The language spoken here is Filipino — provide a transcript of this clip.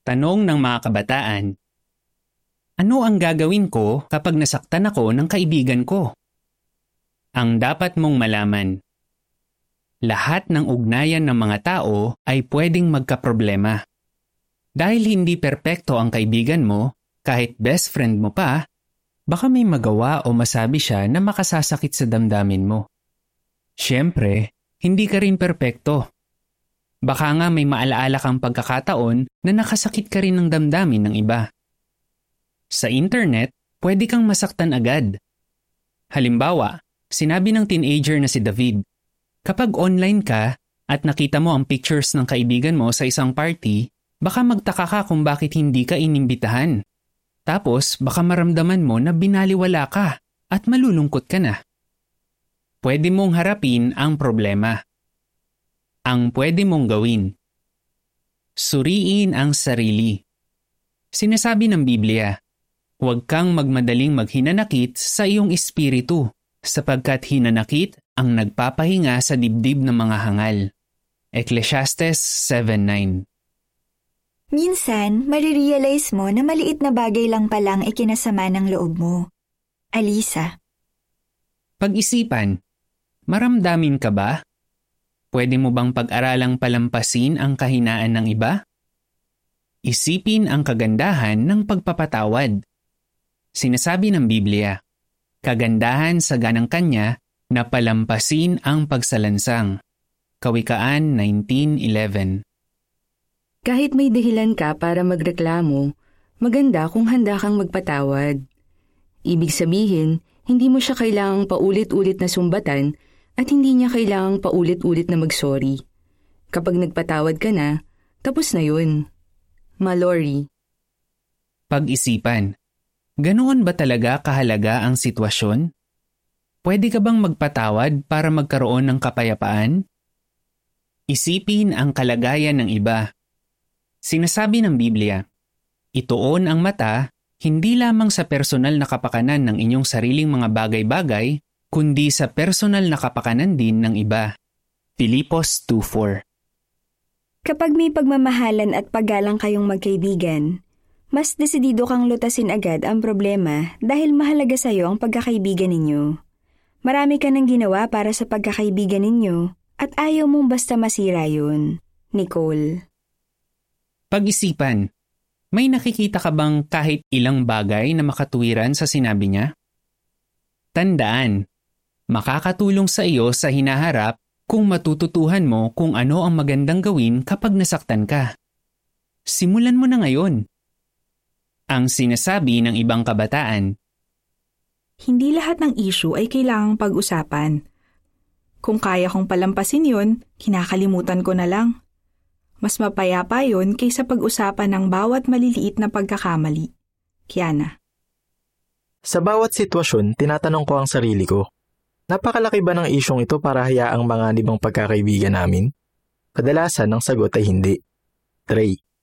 Tanong ng mga kabataan. Ano ang gagawin ko kapag nasaktan ako ng kaibigan ko? Ang dapat mong malaman. Lahat ng ugnayan ng mga tao ay pwedeng magkaproblema. Dahil hindi perpekto ang kaibigan mo, kahit best friend mo pa, baka may magawa o masabi siya na makasasakit sa damdamin mo. Siyempre, hindi ka rin perpekto. Baka nga may maalaala kang pagkakataon na nakasakit ka rin ng damdamin ng iba. Sa internet, pwede kang masaktan agad. Halimbawa, sinabi ng teenager na si David, kapag online ka at nakita mo ang pictures ng kaibigan mo sa isang party, baka magtaka ka kung bakit hindi ka inimbitahan. Tapos baka maramdaman mo na binaliwala ka at malulungkot ka na. Pwede mong harapin ang problema. Ang pwede mong gawin. Suriin ang sarili. Sinasabi ng Biblia, huwag kang magmadaling maghinanakit sa iyong espiritu, sapagkat hinanakit ang nagpapahinga sa dibdib ng mga hangal. Ecclesiastes 7:9. Minsan, marirealize mo na maliit na bagay lang palang ikinasama ng loob mo. Alisa. Pag-isipan, maramdamin ka ba? Pwede mo bang pag-aralang palampasin ang kahinaan ng iba? Isipin ang kagandahan ng pagpapatawad. Sinasabi ng Biblia, kagandahan sa ganang kanya na palampasin ang pagsalansang. Kawikaan 19:11. Kahit may dahilan ka para magreklamo, maganda kung handa kang magpatawad. Ibig sabihin, hindi mo siya kailangang paulit-ulit na sumbatan at hindi niya kailangang paulit-ulit na mag-sorry. Kapag nagpatawad ka na, tapos na yun. Mallory. Pag-isipan, ganoon ba talaga kahalaga ang sitwasyon? Pwede ka bang magpatawad para magkaroon ng kapayapaan? Isipin ang kalagayan ng iba. Sinasabi ng Biblia, ituon ang mata hindi lamang sa personal na kapakanan ng inyong sariling mga bagay-bagay, kundi sa personal na kapakanan din ng iba. Filipos 2:4. Kapag may pagmamahalan at paggalang kayong magkaibigan, mas desidido kang lutasin agad ang problema dahil mahalaga sa iyo ang pagkakaibigan ninyo. Marami ka nang ginawa para sa pagkakaibigan ninyo at ayaw mong basta masira yun. Nicole. Pag-isipan, may nakikita ka bang kahit ilang bagay na makatuwiran sa sinabi niya? Tandaan, makakatulong sa iyo sa hinaharap kung matututuhan mo kung ano ang magandang gawin kapag nasaktan ka. Simulan mo na ngayon. Ang sinasabi ng ibang kabataan, hindi lahat ng issue ay kailangang pag-usapan. Kung kaya kong palampasin yun, kinakalimutan ko na lang. Mas mapayapa yun kaysa pag-usapan ng bawat maliliit na pagkakamali. Kiana. Sa bawat sitwasyon, tinatanong ko ang sarili ko, napakalaki ba ng isyong ito para hayaang manganib ang pagkakaibigan namin? Kadalasan ang sagot ay hindi. Trey.